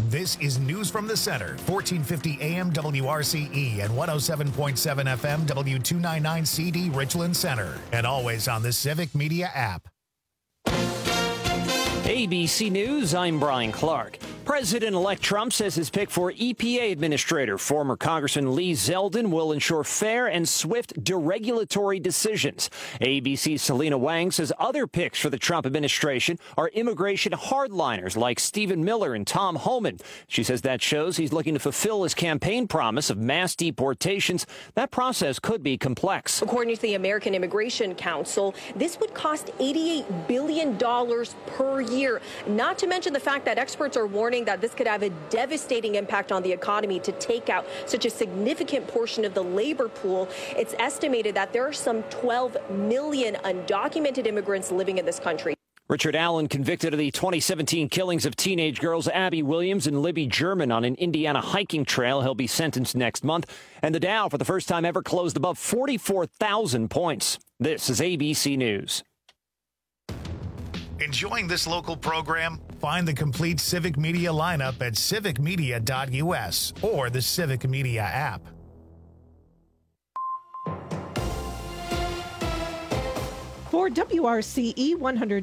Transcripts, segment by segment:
This is News from the Center, 1450 AM WRCE and 107.7 FM W299 CD Richland Center, and always on the Civic Media app. ABC News, I'm Brian Clark. President-elect Trump says his pick for EPA administrator, former Congressman Lee Zeldin, will ensure fair and swift deregulatory decisions. ABC's Selena Wang says other picks for the Trump administration are immigration hardliners like Stephen Miller and Tom Homan. She says that shows he's looking to fulfill his campaign promise of mass deportations. That process could be complex. According to the American Immigration Council, this would cost $88 billion per year, not to mention the fact that experts are warning that this could have a devastating impact on the economy to take out such a significant portion of the labor pool. It's estimated that there are some 12 million undocumented immigrants living in this country. Richard Allen, convicted of the 2017 killings of teenage girls Abby Williams and Libby German on an Indiana hiking trail. He'll be sentenced next month. And the Dow, for the first time ever, closed above 44,000 points. This is ABC News. Enjoying this local program? Find the complete Civic Media lineup at civicmedia.us or the Civic Media app. For WRCE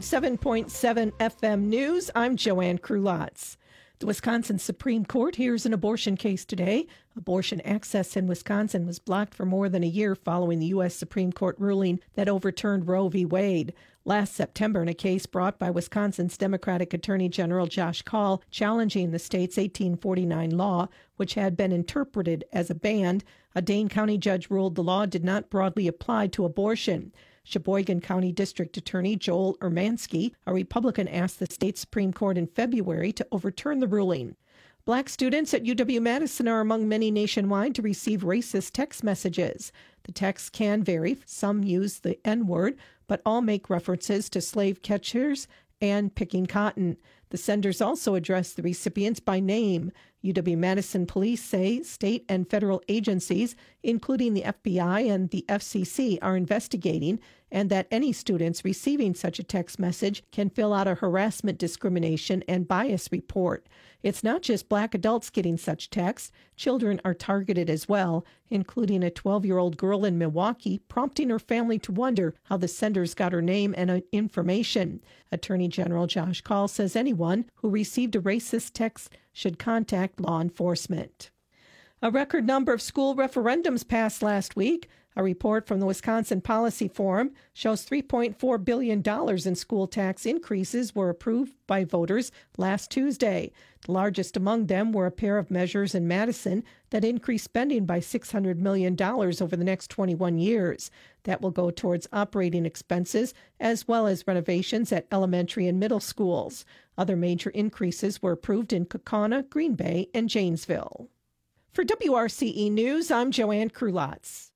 107.7 FM News, I'm Joanne Krulotz. The Wisconsin Supreme Court hears an abortion case today. Abortion access in Wisconsin was blocked for more than a year following the U.S. Supreme Court ruling that overturned Roe v. Wade. Last September, in a case brought by Wisconsin's Democratic Attorney General Josh Kaul challenging the state's 1849 law, which had been interpreted as a ban, a Dane County judge ruled the law did not broadly apply to abortion. Sheboygan County District Attorney Joel Ermansky, a Republican, asked the state Supreme Court in February to overturn the ruling. Black students at UW-Madison are among many nationwide to receive racist text messages. The texts can vary. Some use the N-word, but all make references to slave catchers and picking cotton. The senders also address the recipients by name. UW-Madison police say state and federal agencies, including the FBI and the FCC, are investigating, and that any students receiving such a text message can fill out a harassment, discrimination, and bias report. It's not just Black adults getting such texts. Children are targeted as well, including a 12-year-old girl in Milwaukee, prompting her family to wonder how the senders got her name and information. Attorney General Josh Kaul says anyone who received a racist text should contact law enforcement. A record number of school referendums passed last week. A report from the Wisconsin Policy Forum shows $3.4 billion in school tax increases were approved by voters last Tuesday. The largest among them were a pair of measures in Madison that increased spending by $600 million over the next 21 years. That will go towards operating expenses as well as renovations at elementary and middle schools. Other major increases were approved in Kaukauna, Green Bay, and Janesville. For WRCE News, I'm Joanne Krulotz.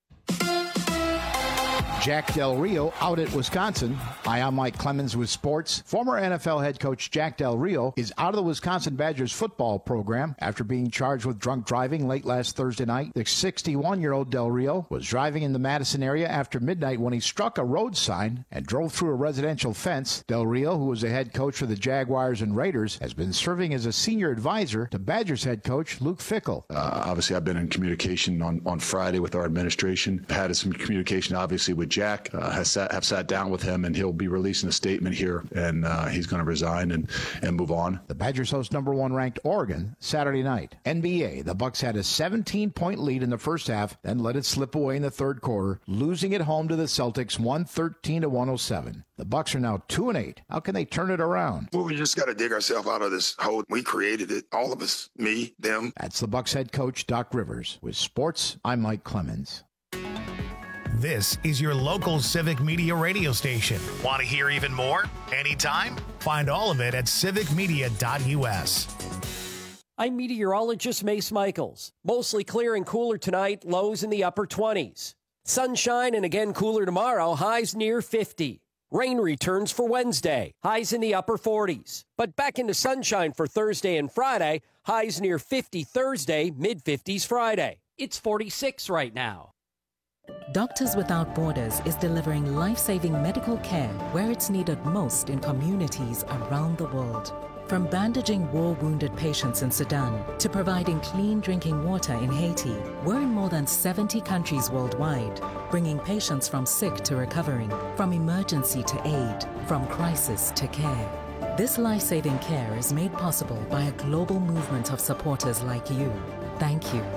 Jack Del Rio out at Wisconsin. Hi, I'm Mike Clemens with sports. Former NFL head coach Jack Del Rio is out of the Wisconsin Badgers football program after being charged with drunk driving late last Thursday night. The 61-year-old Del Rio was driving in the Madison area after midnight when he struck a road sign and drove through a residential fence. Del Rio, who was the head coach for the Jaguars and Raiders, has been serving as a senior advisor to Badgers head coach Luke Fickell. Obviously, I've been in communication on Friday with our administration. Had some communication, obviously, with Jack. Have sat down with him, and he'll be releasing a statement here, and he's going to resign and move on. The Badgers host number 1 ranked Oregon Saturday night. NBA, the Bucks had a 17-point lead in the first half, then let it slip away in the third quarter, losing at home to the Celtics 113-107. The Bucks are now 2-8. How can they turn it around? Well, we just got to dig ourselves out of this hole. We created it, all of us, me, them. That's the Bucks head coach Doc Rivers. With sports, I'm Mike Clemens. This is your local Civic Media radio station. Want to hear even more? Anytime? Find all of it at civicmedia.us. I'm meteorologist Mace Michaels. Mostly clear and cooler tonight, lows in the upper 20s. Sunshine and again cooler tomorrow, highs near 50. Rain returns for Wednesday, highs in the upper 40s. But back into sunshine for Thursday and Friday, highs near 50 Thursday, mid-50s Friday. It's 46 right now. Doctors Without Borders is delivering life-saving medical care where it's needed most in communities around the world. From bandaging war-wounded patients in Sudan to providing clean drinking water in Haiti, we're in more than 70 countries worldwide, bringing patients from sick to recovering, from emergency to aid, from crisis to care. This life-saving care is made possible by a global movement of supporters like you. Thank you.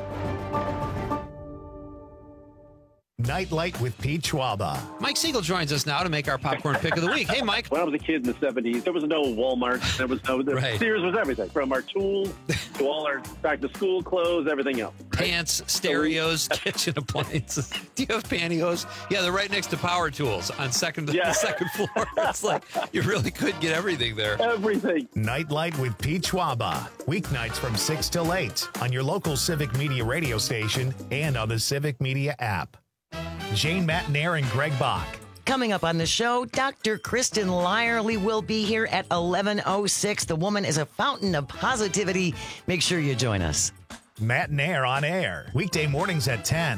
Nightlight with Pete Schwaba. Mike Siegel joins us now to make our popcorn pick of the week. Hey, Mike. When I was a kid in the 70s, there was no Walmart. There was no Right. Sears was everything, from our tools to all our back-to-school clothes, everything else. Pants, stereos, kitchen appliances. Do you have pantyhose? Yeah, they're right next to power tools on the second floor. It's like you really could get everything there. Everything. Nightlight with Pete Schwaba. Weeknights from 6 till 8 on your local Civic Media radio station and on the Civic Media app. Jane Matnair and Greg Bach. Coming up on the show, Dr. Kristen Lyerly will be here at 11:06. The woman is a fountain of positivity. Make sure you join us. Matnair on air, weekday mornings at 10.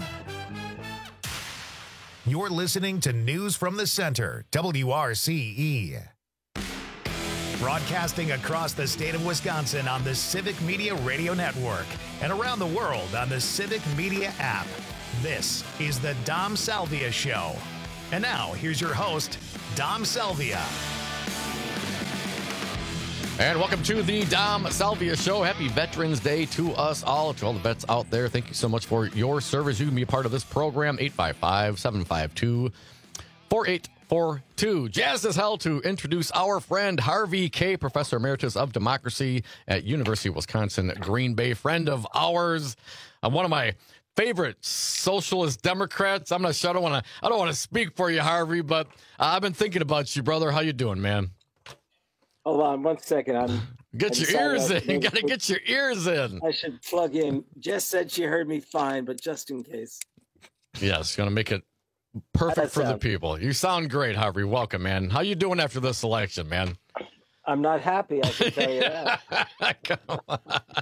You're listening to News from the Center, WRCE. Broadcasting across the state of Wisconsin on the Civic Media Radio Network and around the world on the Civic Media app. This is the Dom Salvia Show. And now, here's your host, Dom Salvia. And welcome to the Dom Salvia Show. Happy Veterans Day to us all, to all the vets out there. Thank you so much for your service. You can be a part of this program, 855-752-4842. Jazz as hell to introduce our friend Harvey Kaye, Professor Emeritus of Democracy at University of Wisconsin, Green Bay, friend of ours. One of my favorite socialist Democrats. I'm not sure. I don't want to speak for you, Harvey, but I've been thinking about you, brother. How you doing, man? Hold on 1 second. Get your ears in. You got to get your ears in. I should plug in. Jess said she heard me fine, but just in case. Yes, going to make it perfect for the people. You sound great, Harvey. Welcome, man. How you doing after this election, man? I'm not happy, I can tell you that. Come on.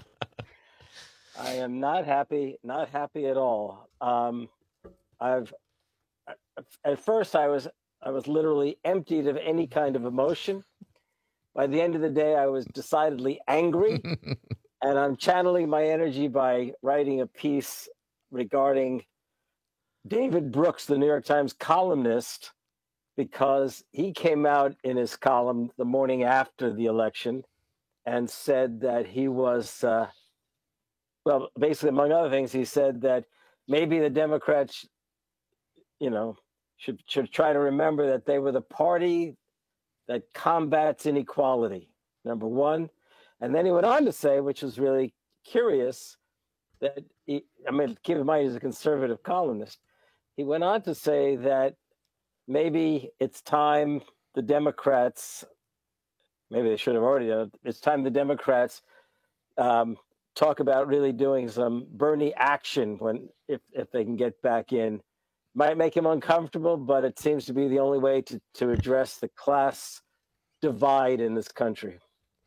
I am not happy at all. At first I was literally emptied of any kind of emotion. By the end of the day, I was decidedly angry, and I'm channeling my energy by writing a piece regarding David Brooks, the New York Times columnist, because he came out in his column the morning after the election and said that he was well, basically, among other things, he said that maybe the Democrats, should try to remember that they were the party that combats inequality, number one. And then he went on to say, which was really curious, that keep in mind he's a conservative columnist. He went on to say that maybe it's time the Democrats, maybe they should have already done it, it's time the Democrats talk about really doing some Bernie action if they can get back in. Might make him uncomfortable, but it seems to be the only way to address the class divide in this country.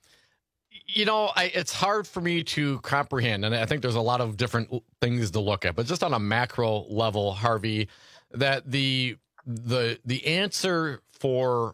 It's hard for me to comprehend, and I think there's a lot of different things to look at, but just on a macro level, Harvey, that the answer for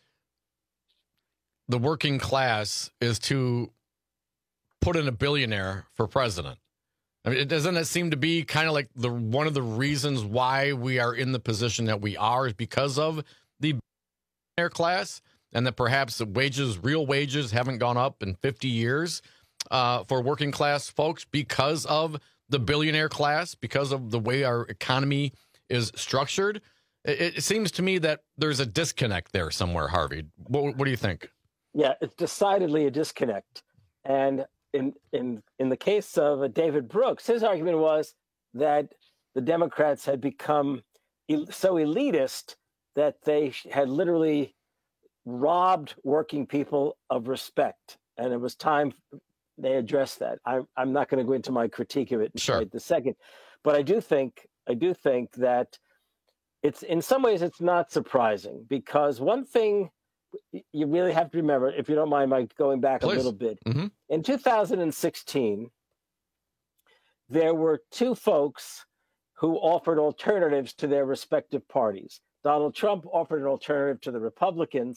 the working class is to put in a billionaire for president. I mean, doesn't it seem to be kind of like one of the reasons why we are in the position that we are is because of the billionaire class, and that perhaps the real wages haven't gone up in 50 years for working class folks because of the billionaire class, because of the way our economy is structured? It seems to me that there's a disconnect there somewhere, Harvey. What do you think? Yeah, it's decidedly a disconnect. And in the case of David Brooks, his argument was that the Democrats had become so elitist that they had literally robbed working people of respect, and it was time they addressed that. I'm not going to go into my critique of it in the second, but I do think that it's in some ways it's not surprising, because one thing you really have to remember, if you don't mind my going back a little bit. Mm-hmm. In 2016, there were two folks who offered alternatives to their respective parties. Donald Trump offered an alternative to the Republicans,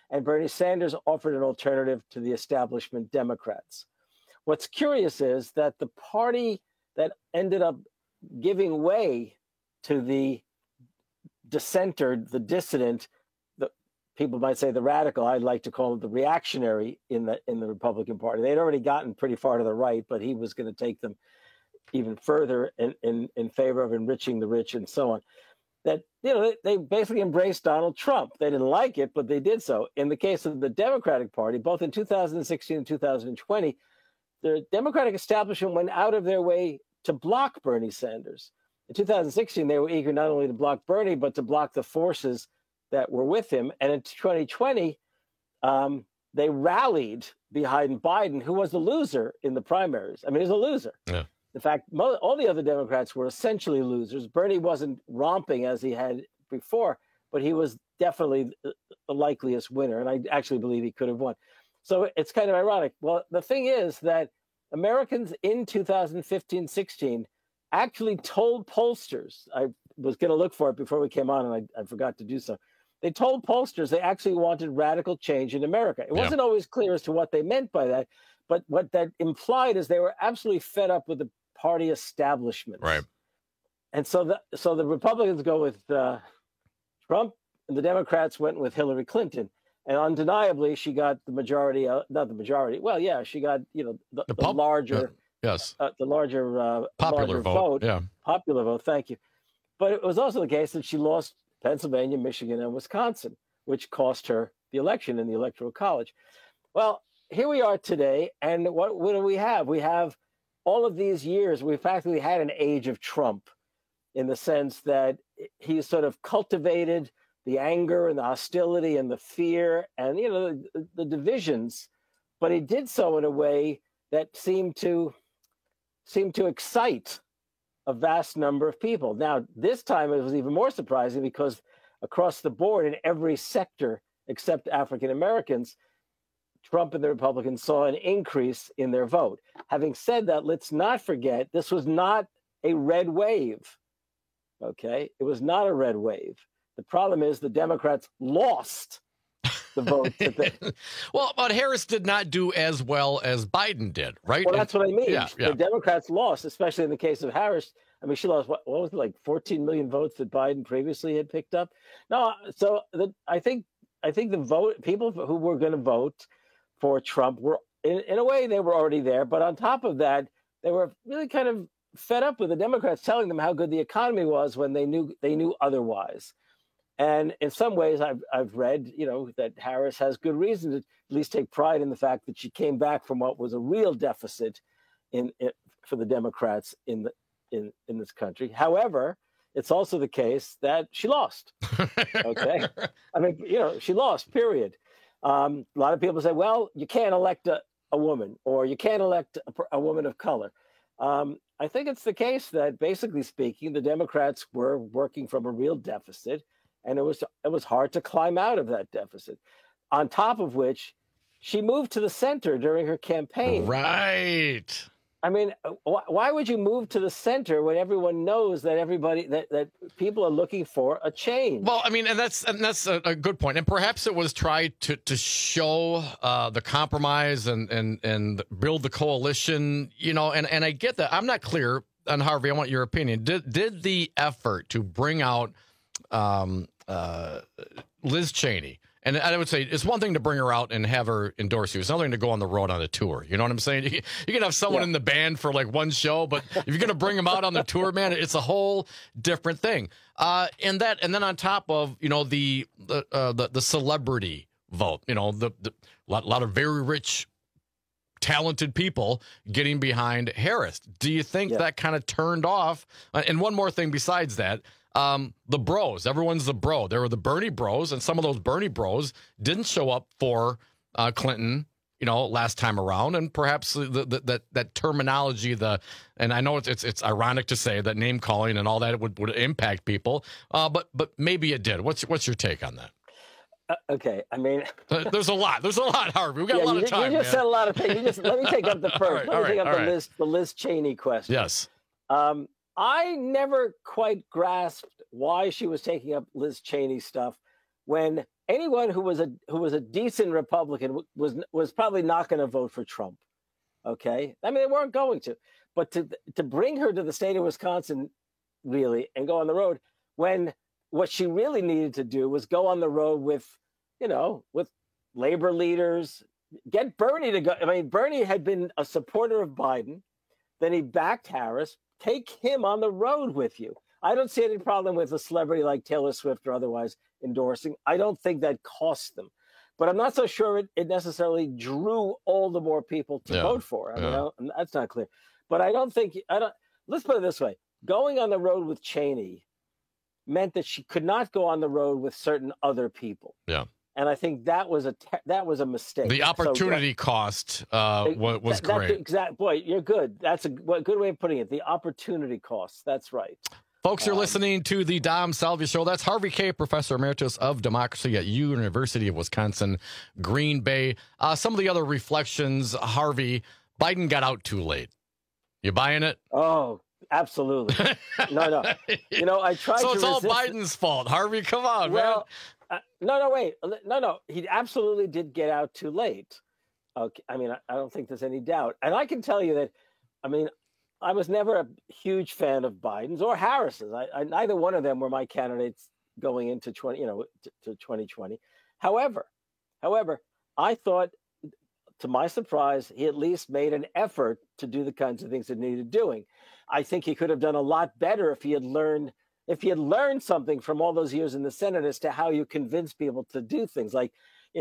and Bernie Sanders offered an alternative to the establishment Democrats. What's curious is that the party that ended up giving way to the dissenter, the dissident, the people might say the radical, I'd like to call it the reactionary in the Republican Party. They'd already gotten pretty far to the right, but he was going to take them even further in favor of enriching the rich and so on. That, they basically embraced Donald Trump. They didn't like it, but they did so. In the case of the Democratic Party, both in 2016 and 2020, the Democratic establishment went out of their way to block Bernie Sanders. In 2016, they were eager not only to block Bernie, but to block the forces that were with him. And in 2020, they rallied behind Biden, who was the loser in the primaries. I mean, he's a loser. Yeah. In fact, all the other Democrats were essentially losers. Bernie wasn't romping as he had before, but he was definitely the likeliest winner. And I actually believe he could have won. So it's kind of ironic. Well, the thing is that Americans in 2015-16 actually told pollsters, I was going to look for it before we came on, and I forgot to do so. They told pollsters they actually wanted radical change in America. It wasn't always clear as to what they meant by that, but what that implied is they were absolutely fed up with the party establishment. Right. And so the Republicans go with Trump, and the Democrats went with Hillary Clinton. And undeniably, she got the majority, not the majority. Well, yeah, she got, the larger, the larger popular vote. Yeah. Popular vote. Thank you. But it was also the case that she lost Pennsylvania, Michigan, and Wisconsin, which cost her the election in the Electoral College. Well, here we are today. And what do we have? We have all of these years, we've practically had an age of Trump in the sense that he sort of cultivated the anger and the hostility and the fear and, the divisions, but he did so in a way that seemed to excite a vast number of people. Now, this time it was even more surprising because across the board in every sector except African Americans, Trump and the Republicans saw an increase in their vote. Having said that, let's not forget this was not a red wave. Okay, it was not a red wave. The problem is the Democrats lost the vote. Well, but Harris did not do as well as Biden did, right? Well, that's what I mean. Yeah. The Democrats lost, especially in the case of Harris. I mean, she lost, what was it, like 14 million votes that Biden previously had picked up? No, so I think the people who were going to vote for Trump were, in a way, they were already there. But on top of that, they were really kind of fed up with the Democrats telling them how good the economy was when they knew otherwise. And in some ways, I've read, that Harris has good reason to at least take pride in the fact that she came back from what was a real deficit for the Democrats in this country. However, it's also the case that she lost. Okay, I mean, she lost. Period. A lot of people say, well, you can't elect a woman, or you can't elect a woman of color. I think it's the case that, basically speaking, the Democrats were working from a real deficit. And it was hard to climb out of that deficit. On top of which, she moved to the center during her campaign. Right. I mean, why would you move to the center when everyone knows that that people are looking for a change? Well, I mean, and that's a good point. And perhaps it was tried to show the compromise and build the coalition, and I get that. I'm not clear on Harvey. I want your opinion. Did the effort to bring out Liz Cheney, and I would say it's one thing to bring her out and have her endorse you. It's another thing to go on the road on a tour. You know what I'm saying? You can have someone in the band for like one show, but if you're going to bring them out on the tour, man, it's a whole different thing. And then on top of the celebrity vote, the lot of very rich, talented people getting behind Harris. Do you think that kind of turned off? And one more thing besides that. The bros, everyone's the bro. There were the Bernie bros, and some of those Bernie bros didn't show up for Clinton, last time around. And perhaps that terminology, and I know it's ironic to say that name calling and all that would impact people, but maybe it did. What's your take on that? Okay, I mean, there's a lot, Harvey. We got a lot of time. You just said a lot of things. Let me take up the first. Let me take up the Liz Cheney question. Yes. I never quite grasped why she was taking up Liz Cheney stuff when anyone who was a decent Republican was probably not going to vote for Trump. Okay, I mean, they weren't going to, but to bring her to the state of Wisconsin, really, and go on the road when what she really needed to do was go on the road with labor leaders, get Bernie to go. I mean, Bernie had been a supporter of Biden, then he backed Harris. Take him on the road with you. I don't see any problem with a celebrity like Taylor Swift or otherwise endorsing. I don't think that cost them. But I'm not so sure it necessarily drew all the more people to vote for. I mean, that's not clear. But let's put it this way. Going on the road with Cheney meant that she could not go on the road with certain other people. Yeah. And I think that was a mistake. The opportunity cost was great. Boy, you're good. That's a good way of putting it. The opportunity cost. That's right. Folks, you're listening to the Dom Salvia Show. That's Harvey Kaye, Professor Emeritus of Democracy at University of Wisconsin, Green Bay. Some of the other reflections, Harvey, Biden got out too late. You buying it? Oh, absolutely. No. I tried to So it's all resist Biden's fault. Harvey, come on, man. Wait. No. He absolutely did get out too late. Okay. I mean, I don't think there's any doubt. And I can tell you that, I mean, I was never a huge fan of Biden's or Harris's. Neither one of them were my candidates going into 2020. However, I thought, to my surprise, he at least made an effort to do the kinds of things that needed doing. I think he could have done a lot better if he had learned something from all those years in the Senate as to how you convince people to do things. Like,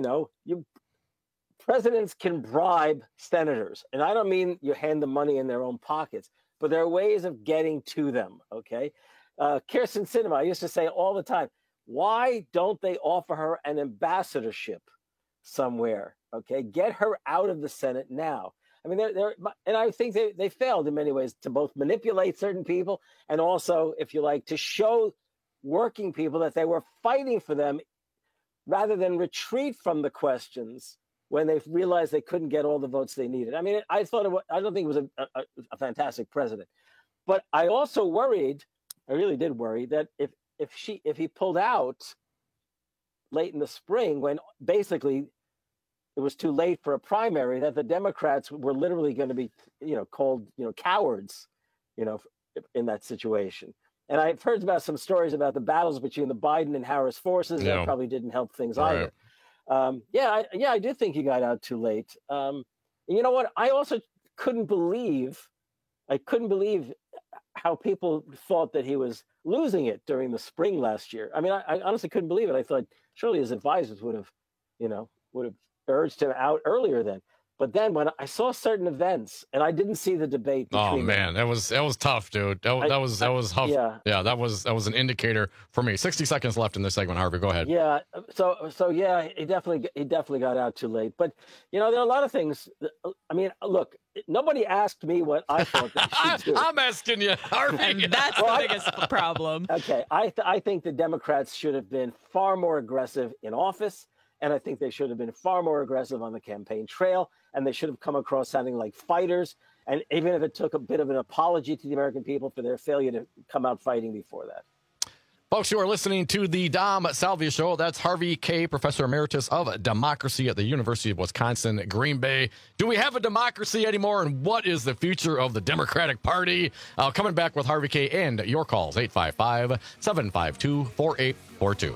presidents can bribe senators, and I don't mean you hand them money in their own pockets, but there are ways of getting to them, okay? Kyrsten Sinema, I used to say all the time, why don't they offer her an ambassadorship somewhere, okay? Get her out of the Senate now. I mean, and I think they failed in many ways to both manipulate certain people and also, if you like, to show working people that they were fighting for them rather than retreat from the questions when they realized they couldn't get all the votes they needed. I mean, I don't think it was a fantastic president, but I also worried, I really did worry that if he pulled out late in the spring when basically it was too late for a primary, that the Democrats were literally going to be, called, cowards, in that situation. And I've heard about some stories about the battles between the Biden and Harris forces that probably didn't help things either. I do think he got out too late. You know what? I also couldn't believe how people thought that he was losing it during the spring last year. I mean, I honestly couldn't believe it. I thought surely his advisors would have urged him out earlier then. But then when I saw certain events, and I didn't see the debate between them. that was tough, dude. That was tough. Yeah, that was an indicator for me. 60 seconds left in this segment, Harvey. Go ahead. Yeah. So yeah, he definitely got out too late. But there are a lot of things. I mean, look, nobody asked me what I thought they should do. I'm asking you, Harvey. And that's the biggest problem. Okay, I think the Democrats should have been far more aggressive in office. And I think they should have been far more aggressive on the campaign trail, and they should have come across sounding like fighters. And even if it took a bit of an apology to the American people for their failure to come out fighting before that. Folks, you are listening to the Dom Salvia Show. That's Harvey Kaye, Professor Emeritus of Democracy at the University of Wisconsin, Green Bay. Do we have a democracy anymore, and what is the future of the Democratic Party? Coming back with Harvey Kaye and your calls, 855-752-4842.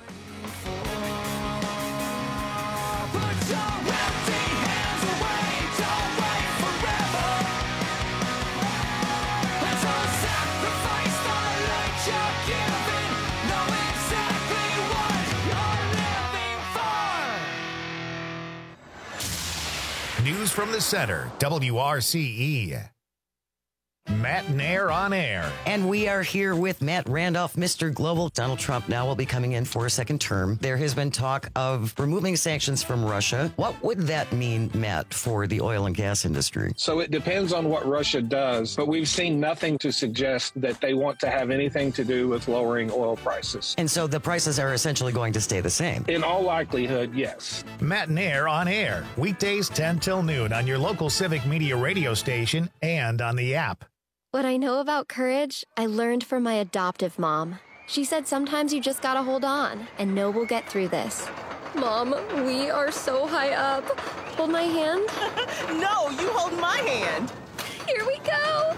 News from the center, WRCE. Matt Nair on air. And we are here with Matt Randolph, Mr. Global. Donald Trump now will be coming in for a second term. There has been talk of removing sanctions from Russia. What would that mean, Matt, for the oil and gas industry? So it depends on what Russia does, but we've seen nothing to suggest that they want to have anything to do with lowering oil prices. And so the prices are essentially going to stay the same? In all likelihood, yes. Matt Nair on air, weekdays 10 till noon on your local Civic Media radio station and on the app. What I know about courage, I learned from my adoptive mom. She said sometimes you just gotta hold on and know we'll get through this. Mom, we are so high up. Hold my hand. No, you hold my hand. Here we go.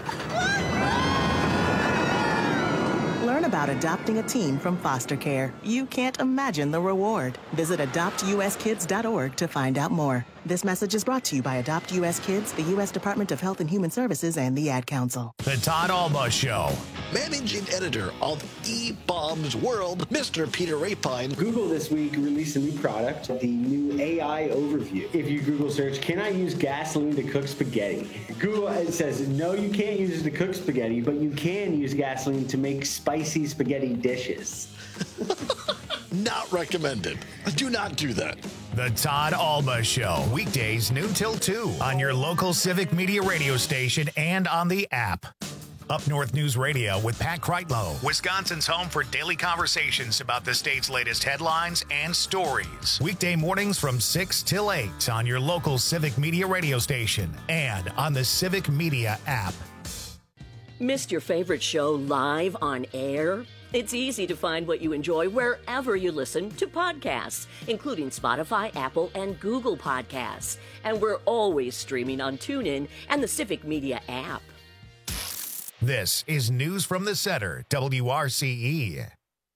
Learn about adopting a teen from foster care. You can't imagine the reward. Visit adoptuskids.org to find out more. This message is brought to you by Adopt U.S. Kids, the U.S. Department of Health and Human Services, and the Ad Council. The Todd Alba Show. Managing editor of eBaum's World, Mr. Peter Rapine. Google this week released a new product, the new AI Overview. If you Google search, can I use gasoline to cook spaghetti? Google says, no, you can't use it to cook spaghetti, but you can use gasoline to make spicy spaghetti dishes. Not recommended. Do not do that. The Todd Alba Show. Weekdays noon till 2 on your local Civic Media radio station and on the app. Up North News Radio with Pat Kreitlow, Wisconsin's home for daily conversations about the state's latest headlines and stories. Weekday mornings from 6 till 8 on your local Civic Media radio station and on the Civic Media app. Missed your favorite show live on air? It's easy to find what you enjoy wherever you listen to podcasts, including Spotify, Apple, and Google Podcasts. And we're always streaming on TuneIn and the Civic Media app. This is News from the Center, WRCE.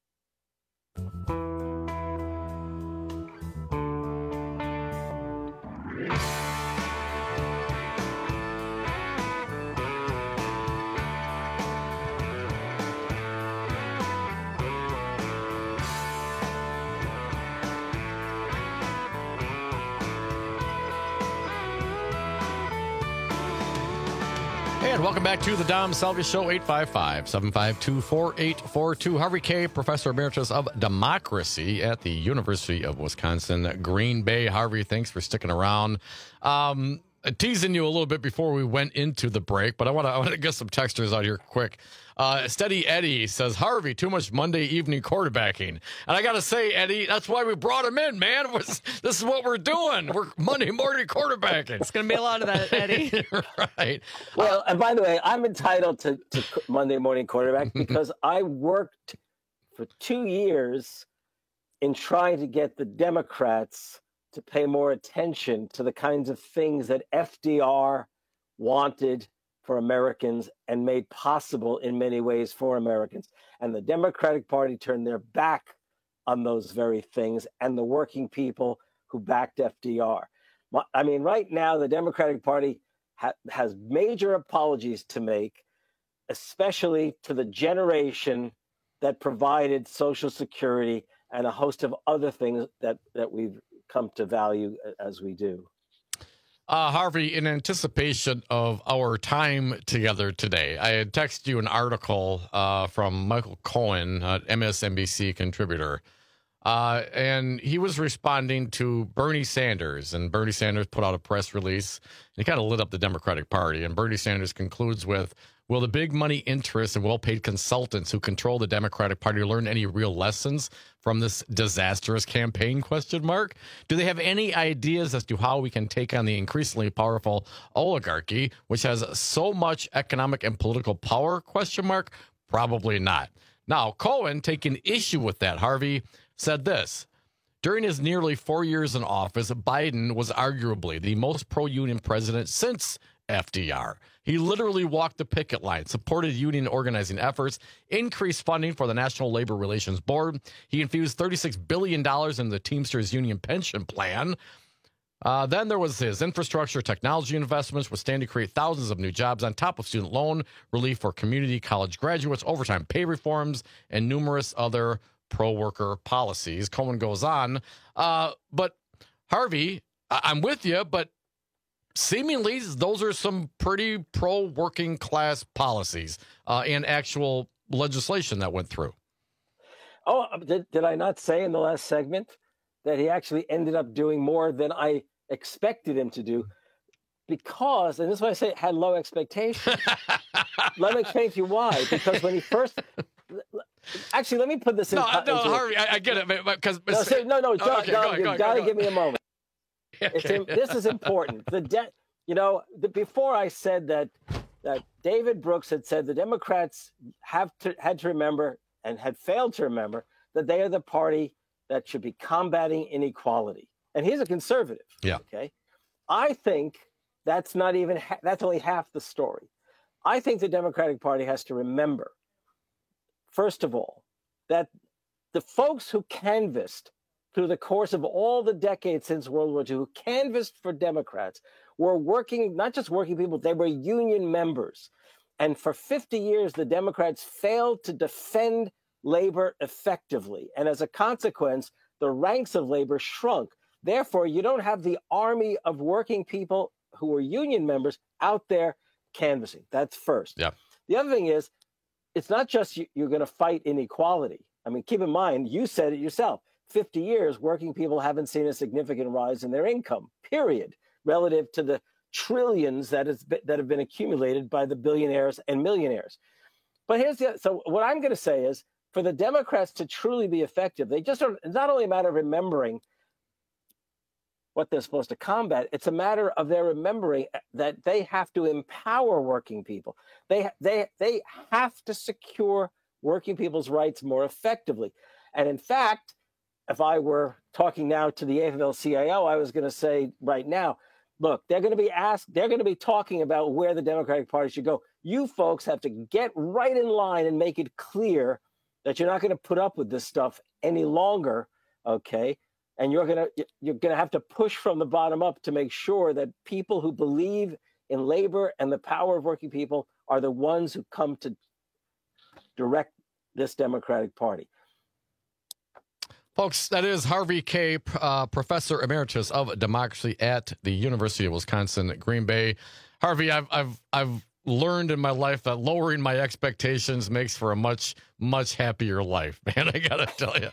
And welcome back to the Dom Salvia Show, 855-752-4842. Harvey Kaye, Professor Emeritus of Democracy at the University of Wisconsin, Green Bay. Harvey, thanks for sticking around. Teasing you a little bit before we went into the break, but I want to get some texters out here quick. Steady Eddie says, Harvey, too much Monday evening quarterbacking. And I got to say, Eddie, that's why we brought him in, man. This is what we're doing. We're Monday morning quarterbacking. It's going to be a lot of that, Eddie. Right. Well, and by the way, I'm entitled to Monday morning quarterback because I worked for 2 years in trying to get the Democrats to pay more attention to the kinds of things that FDR wanted for Americans and made possible in many ways for Americans. And the Democratic Party turned their back on those very things and the working people who backed FDR. I mean, right now, the Democratic Party has major apologies to make, especially to the generation that provided Social Security and a host of other things that we've come to value as we do. Harvey, in anticipation of our time together today, I had texted you an article from Michael Cohen, MSNBC contributor, and he was responding to Bernie Sanders, and Bernie Sanders put out a press release, and he kind of lit up the Democratic Party, and Bernie Sanders concludes with, will the big money interests and well-paid consultants who control the Democratic Party learn any real lessons from this disastrous campaign, ? Do they have any ideas as to how we can take on the increasingly powerful oligarchy, which has so much economic and political power, ? Probably not. Now, Cohen, taking issue with that, Harvey, said this. During his nearly 4 years in office, Biden was arguably the most pro-union president since FDR. He literally walked the picket line, supported union organizing efforts, increased funding for the National Labor Relations Board. He infused $36 billion in the Teamsters Union pension plan. Then there was his infrastructure technology investments, which stand to create thousands of new jobs on top of student loan relief for community college graduates, overtime pay reforms, and numerous other pro-worker policies. Cohen goes on. But Harvey, I'm with you, but seemingly those are some pretty pro-working class policies and actual legislation that went through. Oh, did I not say in the last segment that he actually ended up doing more than I expected him to do? Because, and this is why I say had low expectations. Let me explain to you why. Because when he first... Actually, let me put this in... No, Harvey, I get it. Because John, you got to give me a moment. Okay. This is important. Before I said that David Brooks had said the Democrats had to remember and had failed to remember that they are the party that should be combating inequality. And he's a conservative. Yeah. Okay. I think that's not even, that's only half the story. I think the Democratic Party has to remember, first of all, that the folks who canvassed through the course of all the decades since World War II, who canvassed for Democrats, were working, not just working people, they were union members. And for 50 years, the Democrats failed to defend labor effectively. And as a consequence, the ranks of labor shrunk. Therefore, you don't have the army of working people who are union members out there canvassing. That's first. Yeah. The other thing is, it's not just you're going to fight inequality. I mean, keep in mind, you said it yourself, 50 years, working people haven't seen a significant rise in their income, period, relative to the trillions that have been accumulated by the billionaires and millionaires. But so what I'm going to say is, for the Democrats to truly be effective, they just don't, it's not only a matter of remembering what they're supposed to combat, it's a matter of their remembering that they have to empower working people. They have to secure working people's rights more effectively. And in fact, if I were talking now to the AFL-CIO, I was going to say right now, look, they're going to be talking about where the Democratic Party should go. You folks have to get right in line and make it clear that you're not going to put up with this stuff any longer, okay? And you're going to have to push from the bottom up to make sure that people who believe in labor and the power of working people are the ones who come to direct this Democratic Party. Folks, that is Harvey Kaye, Professor Emeritus of Democracy at the University of Wisconsin at Green Bay. Harvey, I've learned in my life that lowering my expectations makes for a much happier life, man. I gotta tell you.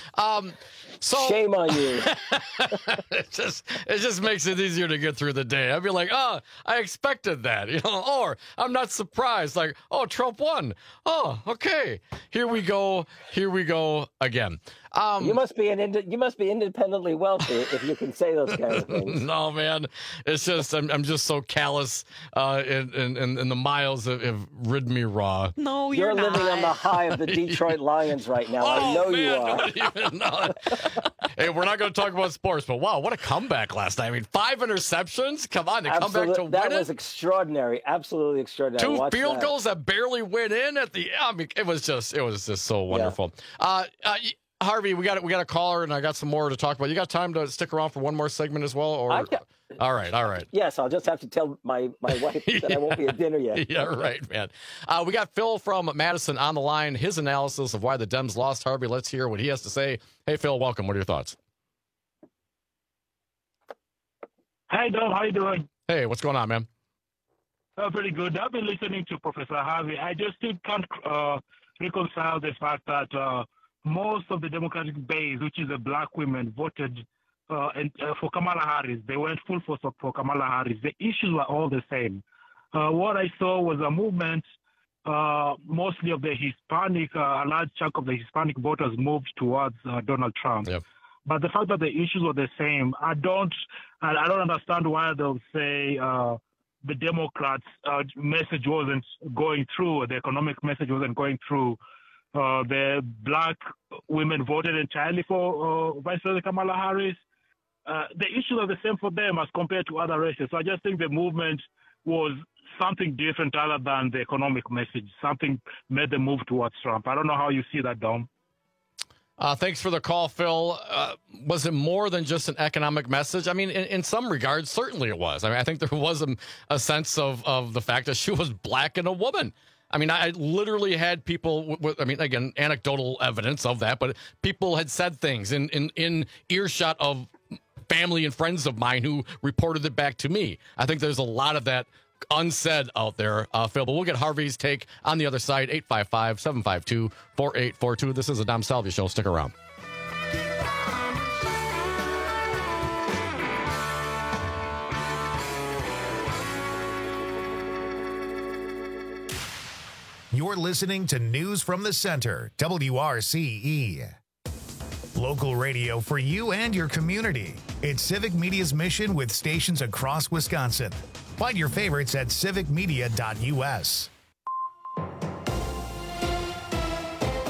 So shame on you. it just makes it easier to get through the day. I'd be like, oh, I expected that, or I'm not surprised. Like, oh, Trump won. Oh, okay. Here we go again. You must be independently wealthy if you can say those kind of things. No, man. It's just I'm just so callous, and the miles have ridden me raw. No, you're not. living on the high of the Detroit Lions right now. I know man, you are. Don't even know. Hey, we're not going to talk about sports, but wow, what a comeback last night. I mean, 5 interceptions. Come on, they come back to win it. That was extraordinary. Absolutely extraordinary. 2 field goals that barely went in at the. I mean, it was just so wonderful. Yeah. Harvey, we got a caller, and I got some more to talk about. You got time to stick around for one more segment as well, or? All right. Yes, I'll just have to tell my wife that I won't be at dinner yet. Yeah, right, man. We got Phil from Madison on the line. His analysis of why the Dems lost. Harvey, let's hear what he has to say. Hey, Phil, welcome. What are your thoughts? Hi, Dom. How you doing? Hey, what's going on, man? Pretty good. I've been listening to Professor Harvey. I just still can't reconcile the fact that most of the Democratic base, which is the black women, voted for Kamala Harris. They went full force for Kamala Harris. The issues were all the same. What I saw was a movement, mostly of the Hispanic, a large chunk of the Hispanic voters moved towards Donald Trump. Yep. But the fact that the issues were the same, I don't understand why they'll say the Democrats' message wasn't going through, the economic message wasn't going through. The black women voted entirely for Vice President Kamala Harris. The issues are the same for them as compared to other races. So I just think the movement was something different other than the economic message. Something made them move towards Trump. I don't know how you see that, Dom. Thanks for the call, Phil. Was it more than just an economic message? I mean, in some regards, certainly it was. I mean, I think there was a sense of the fact that she was black and a woman. I mean, I literally had people with, I mean, again, anecdotal evidence of that, but people had said things in earshot of family and friends of mine who reported it back to me. I think there's a lot of that unsaid out there, Phil, but we'll get Harvey's take on the other side, 855-752-4842. This is the Dom Salvia Show. Stick around. You're listening to News from the Center, WRCE. Local radio for you and your community. It's Civic Media's mission with stations across Wisconsin. Find your favorites at civicmedia.us.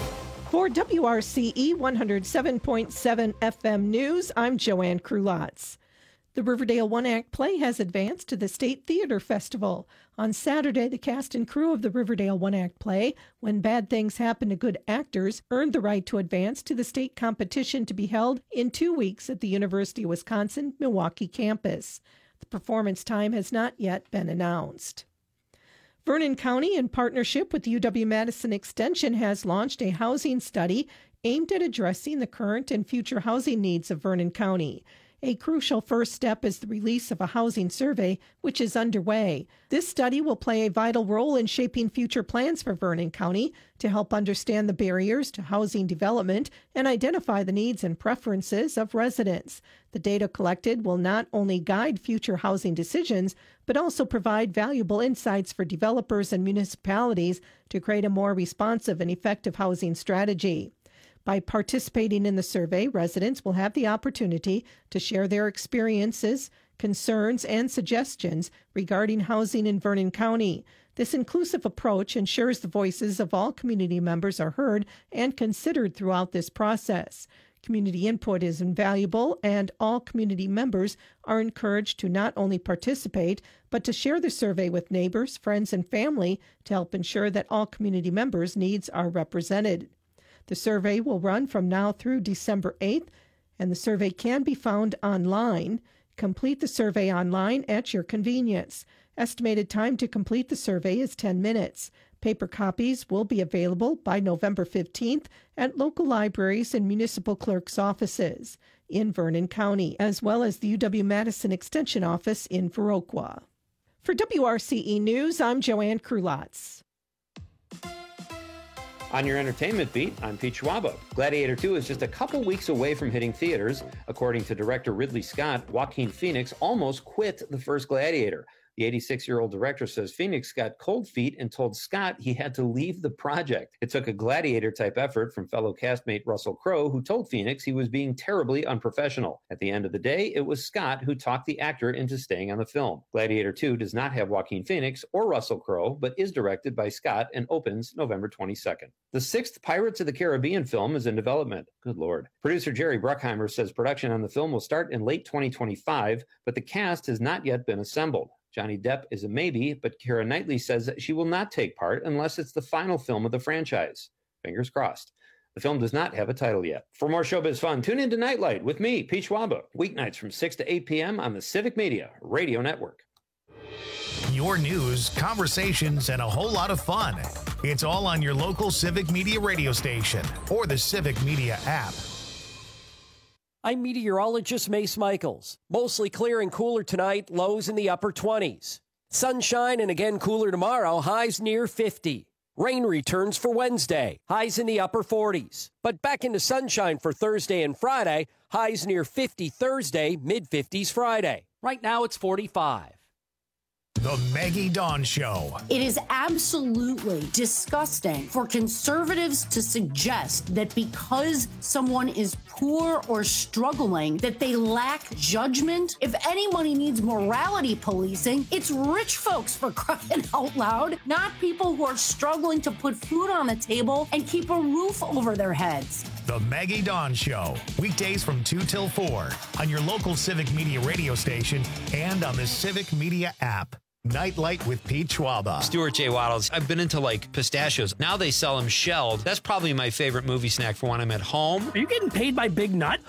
For WRCE 107.7 FM News, I'm Joanne Krulotz. The Riverdale One Act play has advanced to the State Theater Festival. On Saturday, the cast and crew of the Riverdale One Act play, When Bad Things Happen to Good Actors, earned the right to advance to the state competition to be held in 2 weeks at the University of Wisconsin-Milwaukee campus. The performance time has not yet been announced. Vernon County, in partnership with UW-Madison Extension, has launched a housing study aimed at addressing the current and future housing needs of Vernon County. A crucial first step is the release of a housing survey, which is underway. This study will play a vital role in shaping future plans for Vernon County to help understand the barriers to housing development and identify the needs and preferences of residents. The data collected will not only guide future housing decisions, but also provide valuable insights for developers and municipalities to create a more responsive and effective housing strategy. By participating in the survey, residents will have the opportunity to share their experiences, concerns, and suggestions regarding housing in Vernon County. This inclusive approach ensures the voices of all community members are heard and considered throughout this process. Community input is invaluable, and all community members are encouraged to not only participate, but to share the survey with neighbors, friends, and family to help ensure that all community members' needs are represented. The survey will run from now through December 8th, and the survey can be found online. Complete the survey online at your convenience. Estimated time to complete the survey is 10 minutes. Paper copies will be available by November 15th at local libraries and municipal clerks' offices in Vernon County, as well as the UW-Madison Extension office in Viroqua. For WRCE News, I'm Joanne Krulotz. On your entertainment beat, I'm Pete Schwaba. Gladiator 2 is just a couple weeks away from hitting theaters. According to director Ridley Scott, Joaquin Phoenix almost quit the first Gladiator. The 86-year-old director says Phoenix got cold feet and told Scott he had to leave the project. It took a Gladiator-type effort from fellow castmate Russell Crowe, who told Phoenix he was being terribly unprofessional. At the end of the day, it was Scott who talked the actor into staying on the film. Gladiator 2 does not have Joaquin Phoenix or Russell Crowe, but is directed by Scott and opens November 22nd. The sixth Pirates of the Caribbean film is in development. Good Lord. Producer Jerry Bruckheimer says production on the film will start in late 2025, but the cast has not yet been assembled. Johnny Depp is a maybe, but Keira Knightley says that she will not take part unless it's the final film of the franchise. Fingers crossed. The film does not have a title yet. For more showbiz fun, tune in to Nightlight with me, Pete Schwaba, weeknights from 6 to 8 p.m. on the Civic Media Radio Network. Your news, conversations, and a whole lot of fun. It's all on your local Civic Media radio station or the Civic Media app. I'm meteorologist Mace Michaels. Mostly clear and cooler tonight, lows in the upper 20s. Sunshine and again cooler tomorrow, highs near 50. Rain returns for Wednesday, highs in the upper 40s. But back into sunshine for Thursday and Friday, highs near 50 Thursday, mid-50s Friday. Right now it's 45. The Maggie Dawn Show. It is absolutely disgusting for conservatives to suggest that because someone is poor or struggling, that they lack judgment. If anybody needs morality policing, it's rich folks, for crying out loud, not people who are struggling to put food on the table and keep a roof over their heads. The Maggie Dawn Show, weekdays from 2 till 4 on your local Civic Media radio station and on the Civic Media app. Nightlight with Pete Schwaba. Stuart J. Waddles. I've been into like pistachios. Now they sell them shelled. That's probably my favorite movie snack for when I'm at home. Are you getting paid by Big Nut?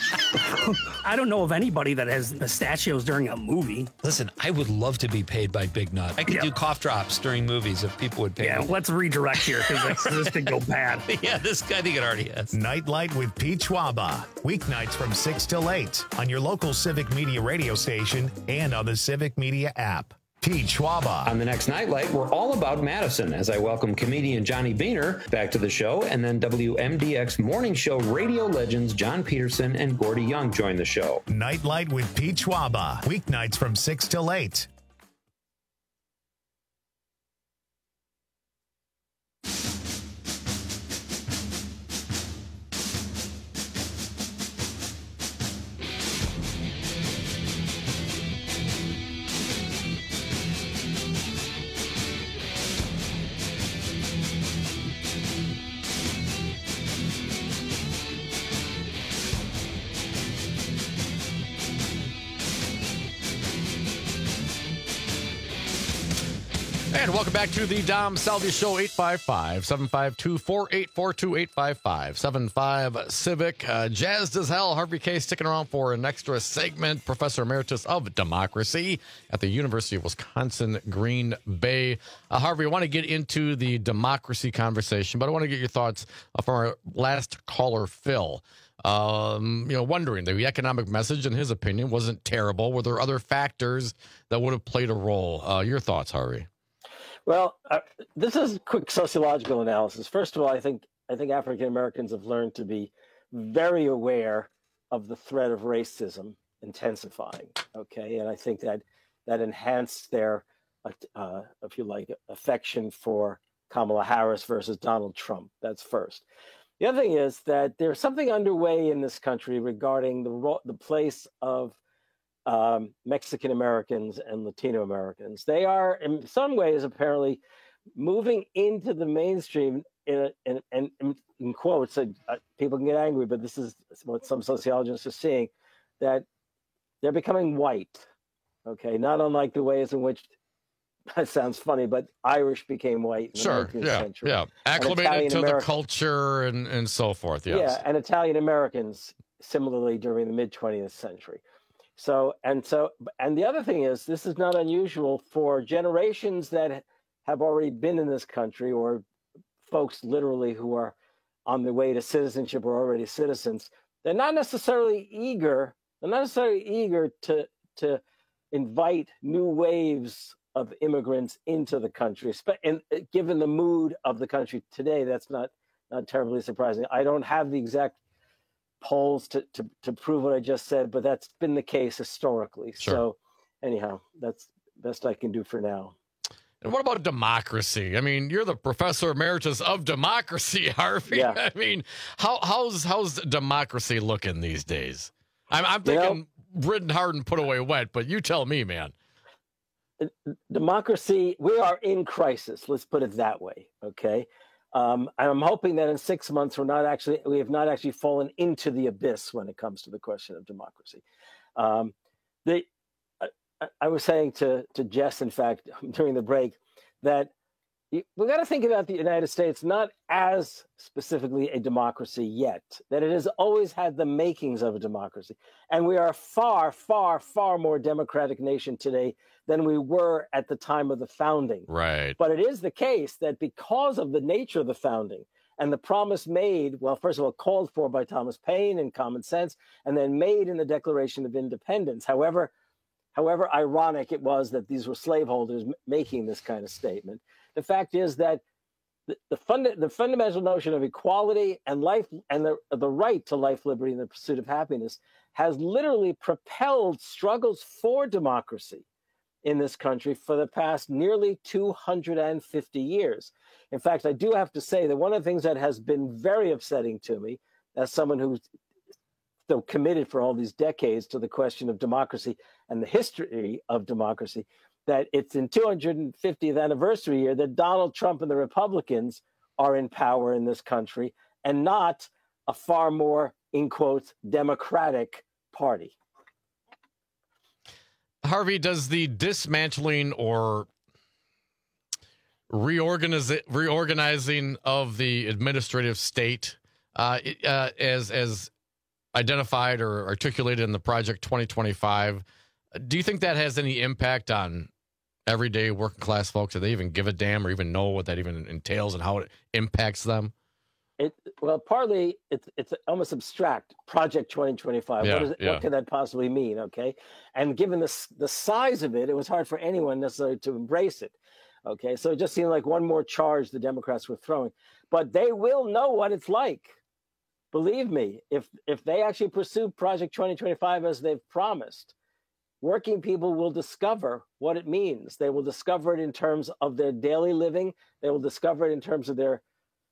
I don't know of anybody that has pistachios during a movie. Listen, I would love to be paid by Big Nut. I could do cough drops during movies if people would pay me. Yeah, let's redirect here because this could go bad. Yeah, I think it already has. Nightlight with Pete Schwaba. Weeknights from 6 till 8 on your local Civic Media radio station and on the Civic Media app. Pete Schwaba. On the next Nightlight, we're all about Madison as I welcome comedian Johnny Beaner back to the show, and then WMDX morning show radio legends John Peterson and Gordy Young join the show. Nightlight with Pete Schwaba. Weeknights from 6 till 8. And welcome back to the Dom Salvia Show, 855-752-4842, 855-75 Civic. Jazzed as hell. Harvey K sticking around for an extra segment. Professor Emeritus of Democracy at the University of Wisconsin, Green Bay. Harvey, I want to get into the democracy conversation, but I want to get your thoughts from our last caller, Phil. Wondering, the economic message, in his opinion, wasn't terrible. Were there other factors that would have played a role? Your thoughts, Harvey? Well, this is a quick sociological analysis. First of all, I think African Americans have learned to be very aware of the threat of racism intensifying. Okay, and I think that enhanced their, if you like, affection for Kamala Harris versus Donald Trump. That's first. The other thing is that there's something underway in this country regarding the place of Mexican Americans and Latino Americans. They are, in some ways, apparently moving into the mainstream in quotes. People can get angry, but this is what some sociologists are seeing, that they're becoming white. Okay, not unlike the ways in which, that sounds funny, but Irish became white in the 19th century. Yeah, acclimated to the culture and so forth. Yes. Yeah, and Italian Americans similarly during the mid-20th century. And the other thing is, this is not unusual for generations that have already been in this country, or folks literally who are on the way to citizenship or already citizens. They're not necessarily eager to invite new waves of immigrants into the country. And given the mood of the country today, that's not terribly surprising. I don't have the exact polls to prove what I just said, but that's been the case historically. Sure. So anyhow, that's best I can do for now. And what about democracy? I mean, you're the professor emeritus of democracy, Harvey. Yeah. I mean, how's democracy looking these days? I'm thinking ridden hard and put away wet, but you tell me, man. Democracy, we are in crisis. Let's put it that way. Okay. And I'm hoping that in 6 months we have not actually fallen into the abyss when it comes to the question of democracy. I was saying to Jess, in fact, during the break, that we got to think about the United States not as specifically a democracy yet, that it has always had the makings of a democracy. And we are a far, far, far more democratic nation today than we were at the time of the founding. Right. But it is the case that because of the nature of the founding and the promise made, well, first of all, called for by Thomas Paine in Common Sense, and then made in the Declaration of Independence, however ironic it was that these were slaveholders making this kind of statement, the fact is that the fundamental notion of equality and life and the right to life, liberty, and the pursuit of happiness has literally propelled struggles for democracy in this country for the past nearly 250 years. In fact, I do have to say that one of the things that has been very upsetting to me, as someone who's so committed for all these decades to the question of democracy and the history of democracy, that it's in 250th anniversary year that Donald Trump and the Republicans are in power in this country, and not a far more, in quotes, democratic party. Harvey, does the dismantling or reorganizing of the administrative state, as identified or articulated in the Project 2025, do you think that has any impact on everyday working class folks? Do they even give a damn or even know what that even entails and how it impacts them? Partly it's almost abstract. Project 2025. What could that possibly mean? Okay, and given the size of it, it was hard for anyone necessarily to embrace it. Okay, so it just seemed like one more charge the Democrats were throwing. But they will know what it's like. Believe me, if they actually pursue Project 2025 as they've promised, working people will discover what it means. They will discover it in terms of their daily living. They will discover it in terms of their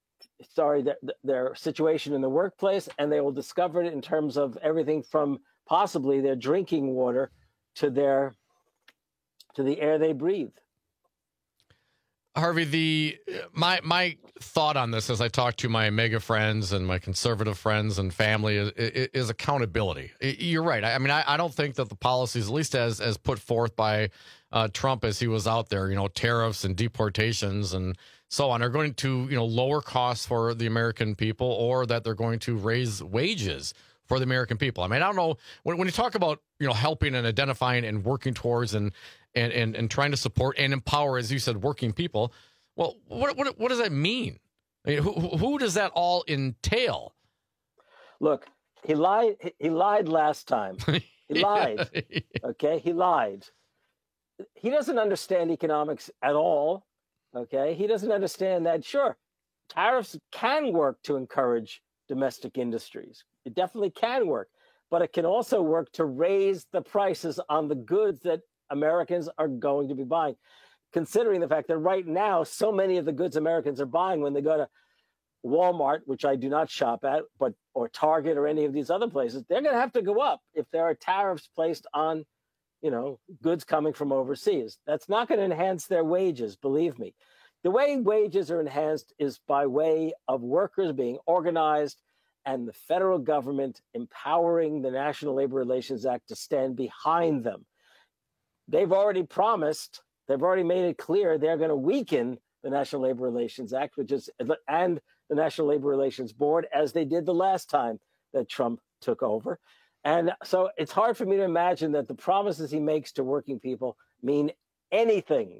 situation in the workplace, and they will discover it in terms of everything from possibly their drinking water to the air they breathe. Harvey, my thought on this as I talk to my MAGA friends and my conservative friends and family is accountability. You're right. I mean, I don't think that the policies, at least as put forth by Trump as he was out there, tariffs and deportations and so on, are going to, lower costs for the American people, or that they're going to raise wages for the American people. I mean, I don't know, when you talk about, helping and identifying and working towards and trying to support and empower, as you said, working people, well, what does that mean? I mean, who does that all entail? Look, he lied last time. He lied. Okay, he lied. He doesn't understand economics at all. Okay, he doesn't understand that, sure, tariffs can work to encourage domestic industries. It definitely can work, but it can also work to raise the prices on the goods that Americans are going to be buying, considering the fact that right now, so many of the goods Americans are buying when they go to Walmart, which I do not shop at, or Target or any of these other places, they're going to have to go up if there are tariffs placed on, goods coming from overseas. That's not going to enhance their wages, believe me. The way wages are enhanced is by way of workers being organized and the federal government empowering the National Labor Relations Act to stand behind them. They've already made it clear they're going to weaken the National Labor Relations Act, and the National Labor Relations Board, as they did the last time that Trump took over. And so it's hard for me to imagine that the promises he makes to working people mean anything.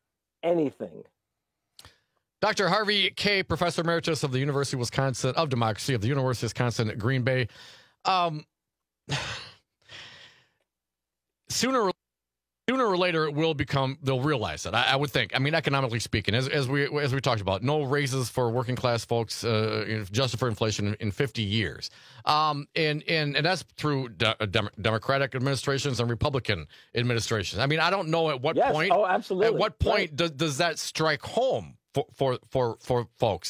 Dr. Harvey Kaye, Professor Emeritus of the University of Wisconsin, of Democracy of the University of Wisconsin at Green Bay. Sooner or later, they'll realize it. I would think. I mean, economically speaking, as we talked about, no raises for working class folks, adjusted for inflation in 50 years, and that's through Democratic administrations and Republican administrations. I mean, I don't know at what point. Oh, absolutely. At what point does that strike home for folks?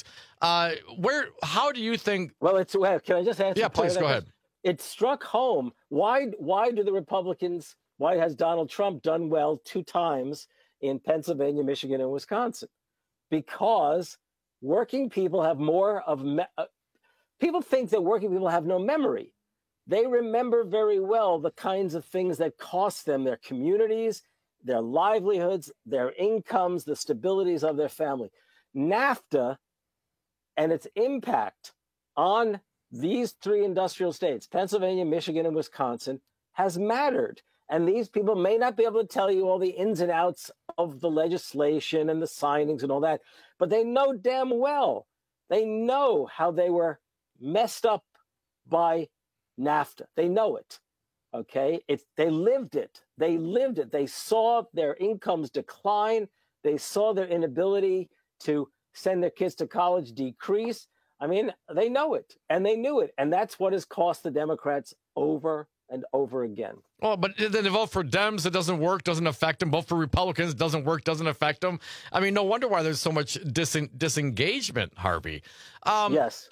How do you think? Well, can I just answer? Yeah, please go ahead. It struck home. Why do the Republicans? Why has Donald Trump done well 2 times in Pennsylvania, Michigan, and Wisconsin? Because working people have more of... people think that working people have no memory. They remember very well the kinds of things that cost them their communities, their livelihoods, their incomes, the stabilities of their family. NAFTA and its impact on these 3 industrial states, Pennsylvania, Michigan, and Wisconsin, has mattered. And these people may not be able to tell you all the ins and outs of the legislation and the signings and all that, but they know damn well. They know how they were messed up by NAFTA. They know it, okay? They lived it. They saw their incomes decline. They saw their inability to send their kids to college decrease. I mean, they know it, and they knew it. And that's what has cost the Democrats over and over again. Well, but then they vote for Dems, it doesn't work, doesn't affect them. Vote for Republicans, it doesn't work, doesn't affect them. I mean, no wonder why there's so much disengagement, Harvey. Yes.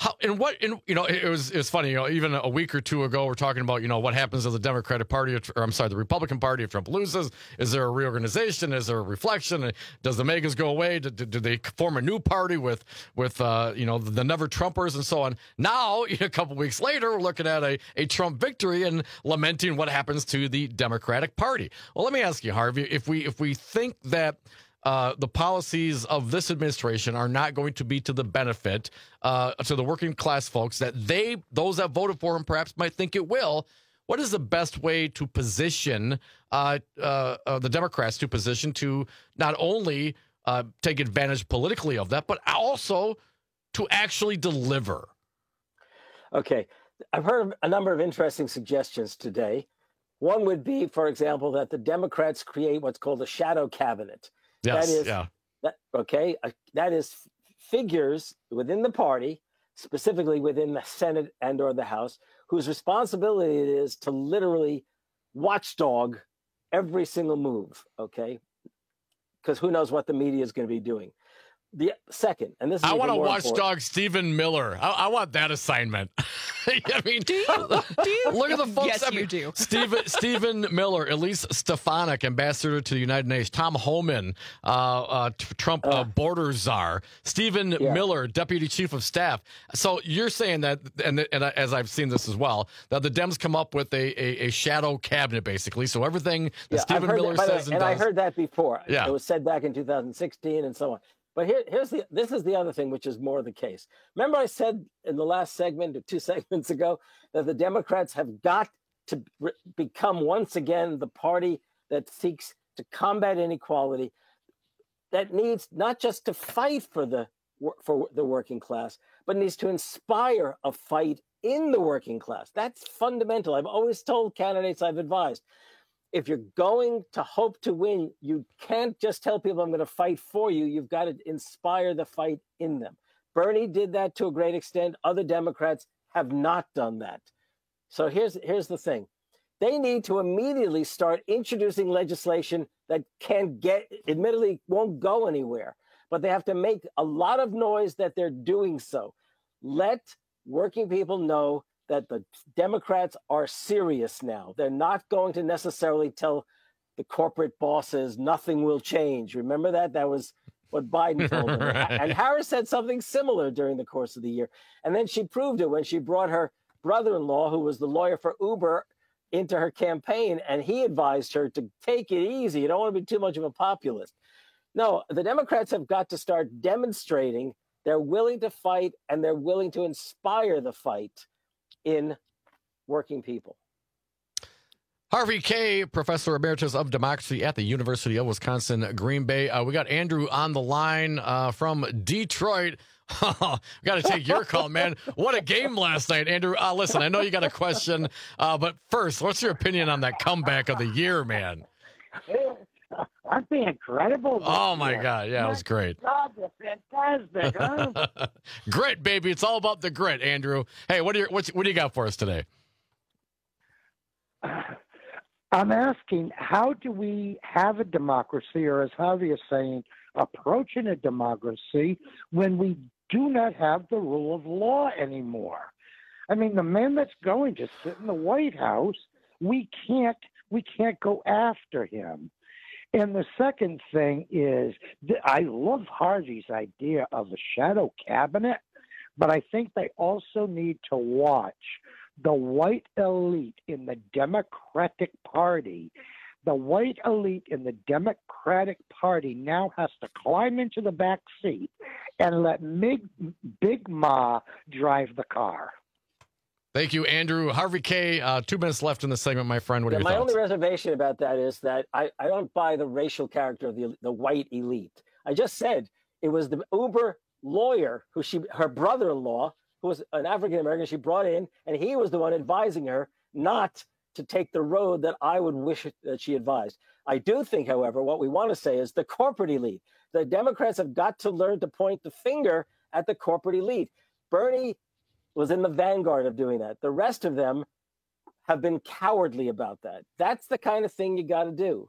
It was funny. Even a week or 2 ago, we're talking about what happens to the Democratic Party, the Republican Party if Trump loses. Is there a reorganization? Is there a reflection? Does the Megas go away? Do they form a new party with the Never Trumpers and so on? Now, a couple weeks later, we're looking at a Trump victory and lamenting what happens to the Democratic Party. Well, let me ask you, Harvey, if we think that the policies of this administration are not going to be to the benefit to the working class folks that those that voted for him perhaps might think it will, what is the best way to position the Democrats to not only take advantage politically of that, but also to actually deliver? Okay. I've heard a number of interesting suggestions today. One would be, for example, that the Democrats create what's called a shadow cabinet. Yes, that is figures within the party, specifically within the Senate and or the House, whose responsibility it is to literally watchdog every single move, okay? Because who knows what the media is going to be doing. The second, and this is I want to watchdog watchdog Stephen Miller. I want that assignment. I mean, do you? Look at the folks. Yes, you do. Stephen Miller, Elise Stefanik, ambassador to the United Nations. Tom Homan, Trump border czar. Stephen Miller, deputy chief of staff. So you're saying that, and as I've seen this as well, that the Dems come up with a shadow cabinet, basically. So everything that Stephen Miller says and does. I heard that before. Yeah. It was said back in 2016 and so on. But this is the other thing, which is more the case. Remember I said in the last segment or 2 segments ago that the Democrats have got to become once again the party that seeks to combat inequality, that needs not just to fight for the working class, but needs to inspire a fight in the working class. That's fundamental. I've always told candidates I've advised, if you're going to hope to win, you can't just tell people I'm going to fight for you. You've got to inspire the fight in them. Bernie did that to a great extent. Other Democrats have not done that. So here's the thing. They need to immediately start introducing legislation that admittedly won't go anywhere, but they have to make a lot of noise that they're doing so. Let working people know that the Democrats are serious now. They're not going to necessarily tell the corporate bosses nothing will change. Remember that? That was what Biden told them. Right. And Harris said something similar during the course of the year. And then she proved it when she brought her brother-in-law, who was the lawyer for Uber, into her campaign, and he advised her to take it easy. You don't want to be too much of a populist. No, the Democrats have got to start demonstrating they're willing to fight and they're willing to inspire the fight in working people. Harvey Kaye, Professor Emeritus of Democracy at the University of Wisconsin, Green Bay. We got Andrew on the line from Detroit. We got to take your call, man. What a game last night, Andrew. Listen, I know you got a question, but first, what's your opinion on that comeback of the year, man? Aren't they incredible? Oh, my God. Yeah, it was great. God, they're fantastic, huh? Grit, baby. It's all about the grit, Andrew. Hey, what do you got for us today? I'm asking, how do we have a democracy, or as Harvey is saying, approaching a democracy when we do not have the rule of law anymore? I mean, the man that's going to sit in the White House, we can't go after him. And the second thing is, I love Harvey's idea of a shadow cabinet, but I think they also need to watch the white elite in the Democratic Party. The white elite in the Democratic Party now has to climb into the back seat and let Big Ma drive the car. Thank you, Andrew. Harvey Kaye, 2 minutes left in the segment, my friend. What are your thoughts? My only reservation about that is that I don't buy the racial character of the white elite. I just said it was the Uber lawyer her brother-in-law, who was an African-American, she brought in, and he was the one advising her not to take the road that I would wish that she advised. I do think, however, what we want to say is the corporate elite. The Democrats have got to learn to point the finger at the corporate elite. Bernie was in the vanguard of doing that. The rest of them have been cowardly about that. That's the kind of thing you got to do.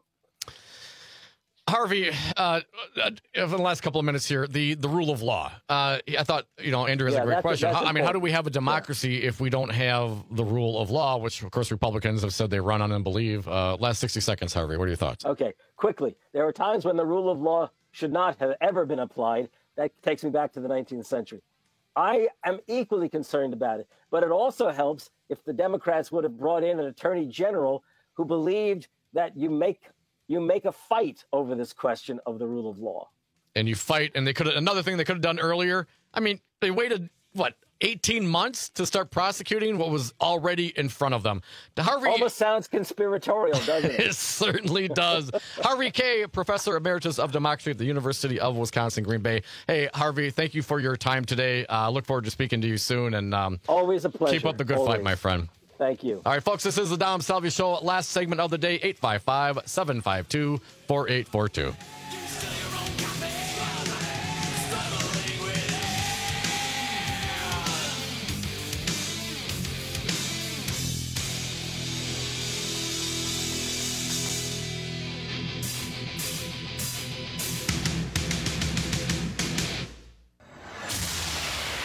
Harvey, in the last couple of minutes here, the rule of law. I thought, Andrew has a great question. How do we have a democracy if we don't have the rule of law, which, of course, Republicans have said they run on and believe? Last 60 seconds, Harvey, what are your thoughts? Okay, quickly. There are times when the rule of law should not have ever been applied. That takes me back to the 19th century. I am equally concerned about it, but it also helps if the Democrats would have brought in an attorney general who believed that you make a fight over this question of the rule of law. And you fight, and another thing they could have done earlier. I mean, they waited, 18 months to start prosecuting what was already in front of them. Harvey almost sounds conspiratorial, doesn't it? It certainly does. Harvey Kaye, Professor Emeritus of Democracy at the University of Wisconsin, Green Bay. Hey, Harvey, thank you for your time today. Look forward to speaking to you soon. And always a pleasure. Keep up the good fight, my friend. Thank you. All right, folks, this is the Dom Salvia Show. Last segment of the day, 855-752-4842.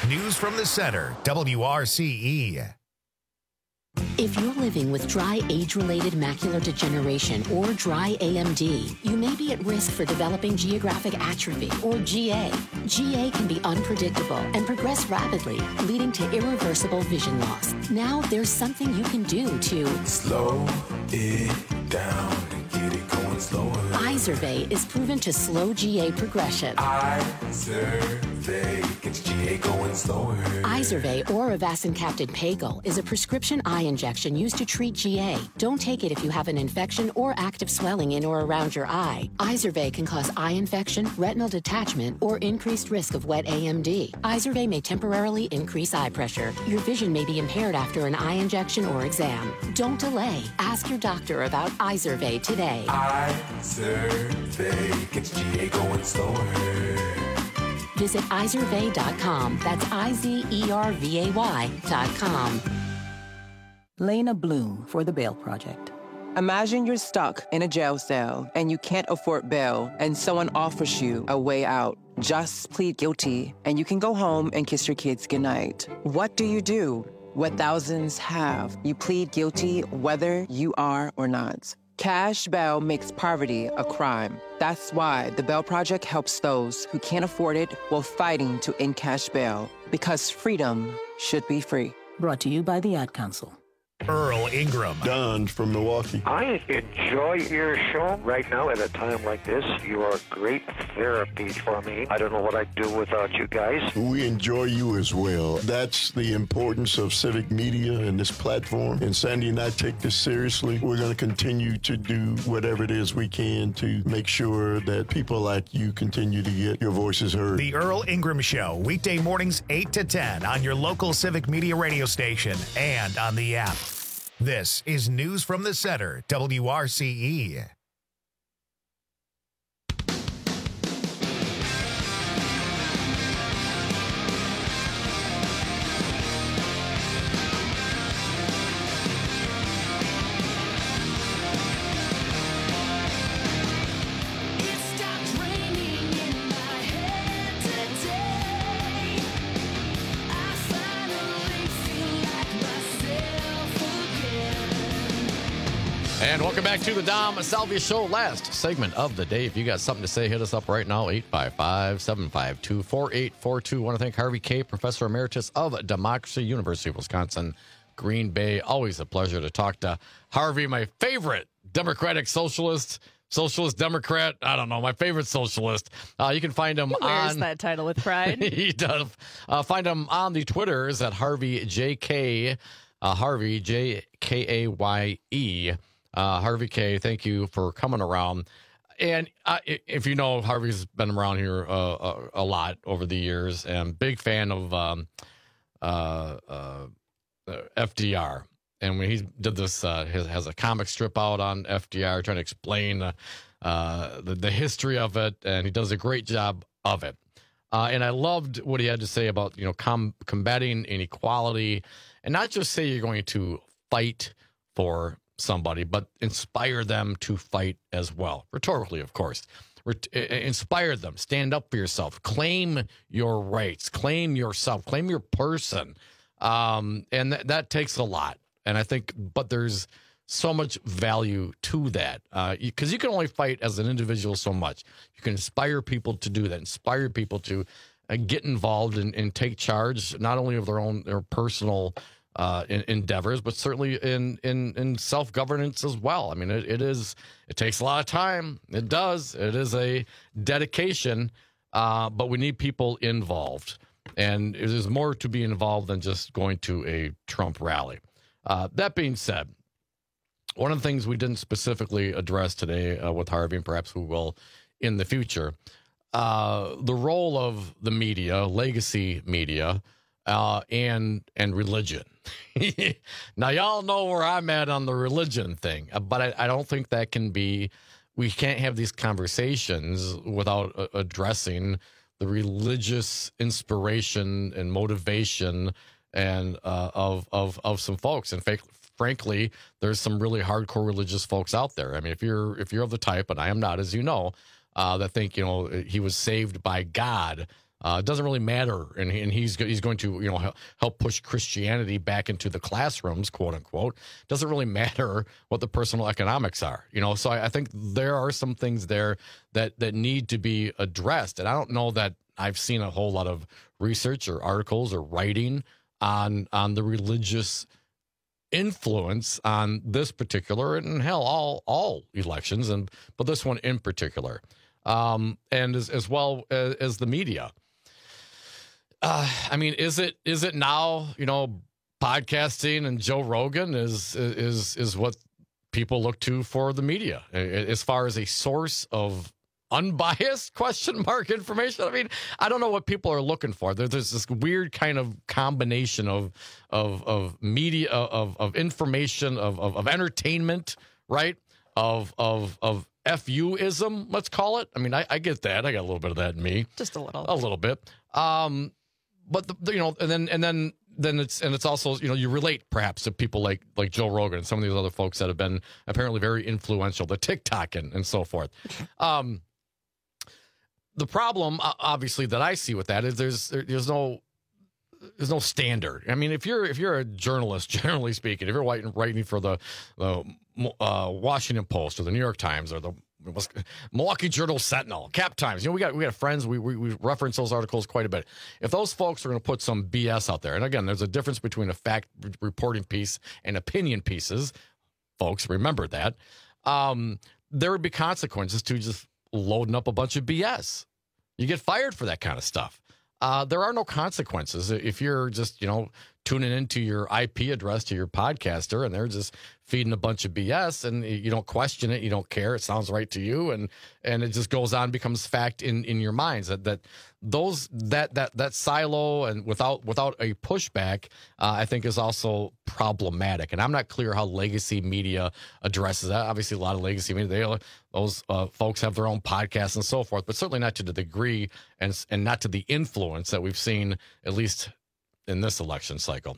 News from the Center, WRCE. If you're living with dry age-related macular degeneration or dry AMD, you may be at risk for developing geographic atrophy or GA. GA can be unpredictable and progress rapidly, leading to irreversible vision loss. Now there's something you can do to slow it down and get it going slower. Izervay is proven to slow GA progression. Izervay gets GA going slower. Izervay or avacincaptad pagel is a prescription eye injection used to treat GA. Don't take it if you have an infection or active swelling in or around your eye. Izervay can cause eye infection, retinal detachment, or increased risk of wet AMD. Izervay may temporarily increase eye pressure. Your vision may be impaired after an eye injection or exam. Don't delay. Ask your doctor about Izervay today. Izervay gets GA going slower. Visit Izervay.com. That's IZERVAY.com. Lena Bloom for the Bail Project. Imagine you're stuck in a jail cell and you can't afford bail and someone offers you a way out. Just plead guilty and you can go home and kiss your kids goodnight. What do you do? What thousands have. You plead guilty whether you are or not. Cash bail makes poverty a crime. That's why the Bail Project helps those who can't afford it while fighting to end cash bail. Because freedom should be free. Brought to you by the Ad Council. Earl Ingram. Don from Milwaukee. I enjoy your show right now at a time like this. You are great therapy for me. I don't know what I'd do without you guys. We enjoy you as well. That's the importance of civic media and this platform. And Sandy and I take this seriously. We're going to continue to do whatever it is we can to make sure that people like you continue to get your voices heard. The Earl Ingram Show, weekday mornings 8 to 10 on your local civic media radio station and on the app. This is News from the Center, WRCE. And welcome back to the Dom Salvia Show, last segment of the day. If you got something to say, hit us up right now, 855-752-4842. I want to thank Harvey Kaye, Professor Emeritus of Democracy, University of Wisconsin, Green Bay. Always a pleasure to talk to Harvey, my favorite Democratic socialist Democrat. I don't know, my favorite socialist. You can find him wears that title with pride. He does. Find him on the Twitters at Harvey JK, Harvey JKAYE. Harvey Kaye, thank you for coming around. And if you know, Harvey's been around here a lot over the years, and big fan of FDR. And when he did this, has a comic strip out on FDR trying to explain the history of it, and he does a great job of it. And I loved what he had to say about combating inequality, and not just say you're going to fight for somebody, but inspire them to fight as well. Rhetorically, of course. Inspire them. Stand up for yourself. Claim your rights. Claim yourself. Claim your person. And that takes a lot. And I think, but there's so much value to that. Because you can only fight as an individual so much. You can inspire people to do that. Inspire people to get involved and take charge, not only of their personal endeavors, but certainly in self-governance as well. I mean, it takes a lot of time. It does. It is a dedication, but we need people involved. And there's more to be involved than just going to a Trump rally. That being said, one of the things we didn't specifically address today with Harvey, and perhaps we will in the future, the role of the media, legacy media, and religion. Now, y'all know where I'm at on the religion thing, but I don't think that can be, we can't have these conversations without addressing the religious inspiration and motivation and of some folks. And frankly, there's some really hardcore religious folks out there. I mean, if you're of the type, and I am not, as you know, that think, he was saved by God, It doesn't really matter, and he's going to help push Christianity back into the classrooms, quote unquote. Doesn't really matter what the personal economics are, So I think there are some things there that need to be addressed, and I don't know that I've seen a whole lot of research or articles or writing on the religious influence on this particular, and hell, all elections, but this one in particular, and as well as the media. I mean, is it now, podcasting and Joe Rogan is what people look to for the media as far as a source of unbiased information? I mean, I don't know what people are looking for. There's this weird kind of combination of media, of information, of entertainment, right? Of FU-ism, let's call it. I mean, I get that. I got a little bit of that in me. Just a little. A little bit. But and then it's also, you relate perhaps to people like Joe Rogan and some of these other folks that have been apparently very influential, the TikTok and so forth. The problem, obviously, that I see with that is there's no standard. I mean, if you're a journalist, generally speaking, if you're writing for the Washington Post or the New York Times or the Milwaukee Journal Sentinel, Cap Times, we got friends, we reference those articles quite a bit. If those folks are going to put some BS out there, and again, there's a difference between a fact reporting piece and opinion pieces, folks, remember that, there would be consequences to just loading up a bunch of BS. You get fired for that kind of stuff. There are no consequences if you're just, tuning into your IP address to your podcaster and they're just feeding a bunch of BS and you don't question it, you don't care, it sounds right to you, and it just goes on, becomes fact in your minds that silo and without a pushback, I think is also problematic. And I'm not clear how legacy media addresses that. Obviously, a lot of legacy media, those folks have their own podcasts and so forth, but certainly not to the degree and not to the influence that we've seen, at least in this election cycle.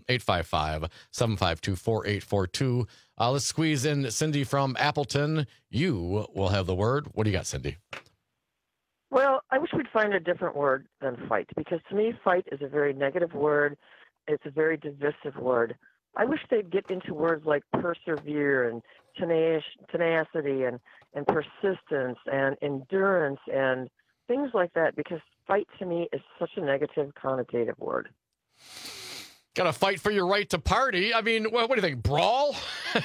855-752-4842. Let's squeeze in Cindy from Appleton. You will have the word. What do you got, Cindy? Well, I wish we'd find a different word than fight, because to me, fight is a very negative word. It's a very divisive word. I wish they'd get into words like persevere and tenacity and persistence and endurance and things like that, because fight to me is such a negative connotative word. Got to fight for your right to party. I mean, what do you think? Brawl?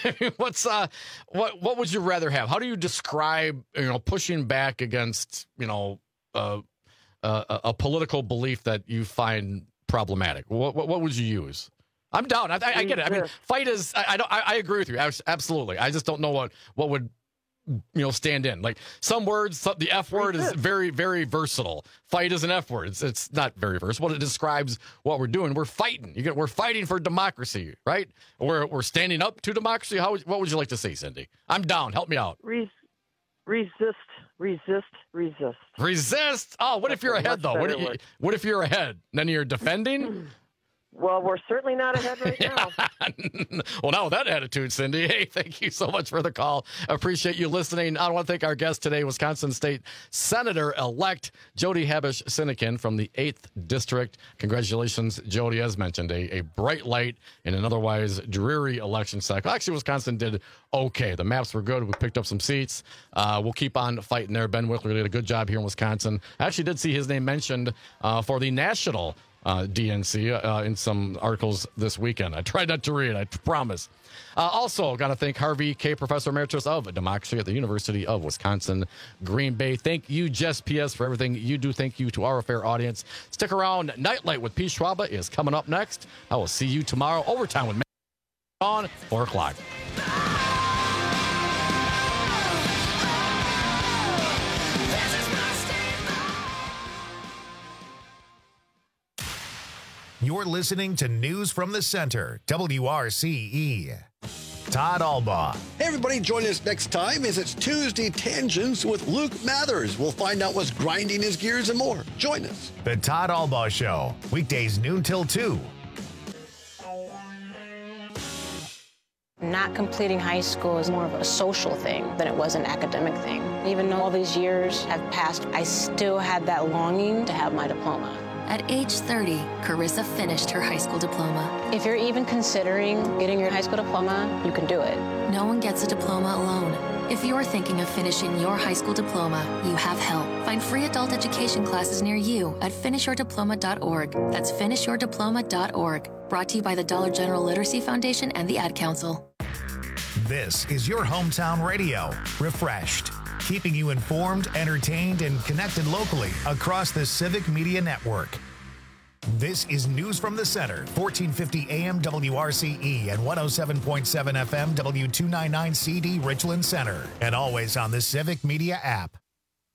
What would you rather have? How do you describe, pushing back against, a political belief that you find problematic? What would you use? I'm down. I get it. I mean, fight is. I agree with you. Absolutely. I just don't know what would stand in. Like some words, the F word is very, very versatile. Fight is an F word. It's not very versatile. It describes what we're doing. We're fighting. We're fighting for democracy, right? We're standing up to democracy. What would you like to say, Cindy? I'm down. Help me out. Resist. Oh, what if you're ahead, though? What if you're ahead? Then you're defending? Well, we're certainly not ahead right now. Well, not with that attitude, Cindy. Hey, thank you so much for the call. Appreciate you listening. I want to thank our guest today, Wisconsin State Senator-elect Jody Habush-Sinykin from the 8th District. Congratulations, Jody. As mentioned, a bright light in an otherwise dreary election cycle. Actually, Wisconsin did okay. The maps were good. We picked up some seats. We'll keep on fighting there. Ben Wickler did a good job here in Wisconsin. I actually did see his name mentioned for the national DNC in some articles this weekend. I tried not to read, I promise. Also, got to thank Harvey K., Professor Emeritus of Democracy at the University of Wisconsin, Green Bay. Thank you, Jess P.S., for everything you do. Thank you to our fair audience. Stick around. Nightlight with Pete Schwaba is coming up next. I will see you tomorrow. Overtime with on 4 o'clock. You're listening to News from the Center, WRCE. Todd Albaugh. Hey, everybody, join us next time as it's Tuesday Tangents with Luke Mathers. We'll find out what's grinding his gears and more. Join us. The Todd Albaugh Show, weekdays noon till 2. Not completing high school is more of a social thing than it was an academic thing. Even though all these years have passed, I still had that longing to have my diploma. At age 30, Carissa finished her high school diploma. If you're even considering getting your high school diploma, you can do it. No one gets a diploma alone. If you're thinking of finishing your high school diploma, you have help. Find free adult education classes near you at finishyourdiploma.org. That's finishyourdiploma.org. Brought to you by the Dollar General Literacy Foundation and the Ad Council. This is your hometown radio, Refreshed, keeping you informed, entertained, and connected locally across the Civic Media Network. This is News from the Center, 1450 AM WRCE and 107.7 FM W299CD Richland Center, and always on the Civic Media app.